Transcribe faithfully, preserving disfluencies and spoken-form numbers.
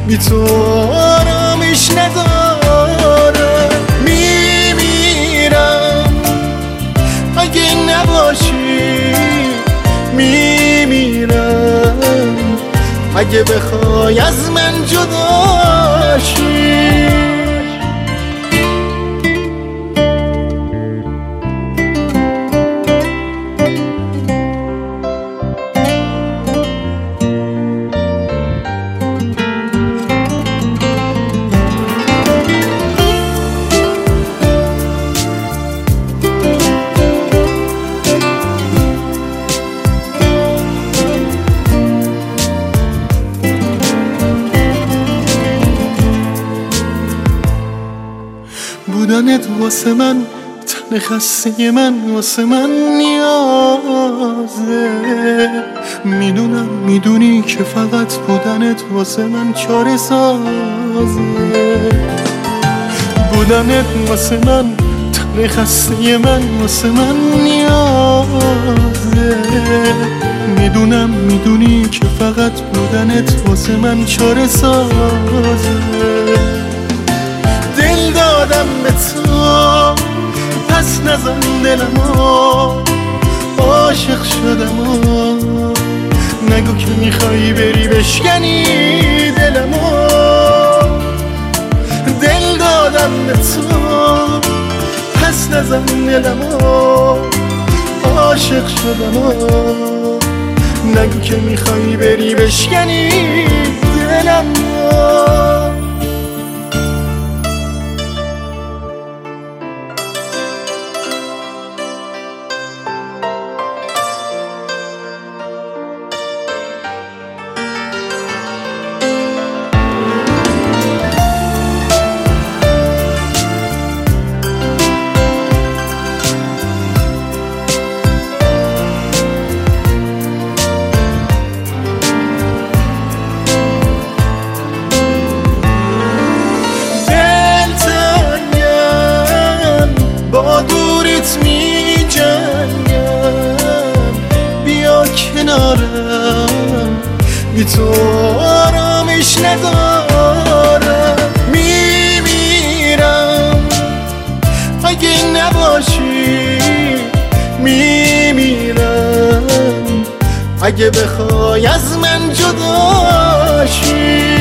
بی تو آرامش ندارم. میمیرم اگه نباشی، میمیرم اگه بخوای از من جدا شی. بودنت واسه من، تن خسته من واسه من نیازه. میدونم میدونی که فقط بودنت واسه من چاره سازه. بودنت واسه من، تن خسته من واسه من نیازه. میدونم میدونی که فقط بودنت واسه من چاره سازه. دل دادم به تو پس نزن دلمو، عاشق شدم و نگو که میخوایی بری بشکنی دلمو. دل دادم به تو پس نزن دلمو، عاشق شدم و نگو که میخوایی بری بشکنی دلمو. با دوریت می جنگم، بیا کنارم، بی تو آرامش ندارم. میمیرم اگه نباشی، میمیرم اگه بخوای از من جدا شی.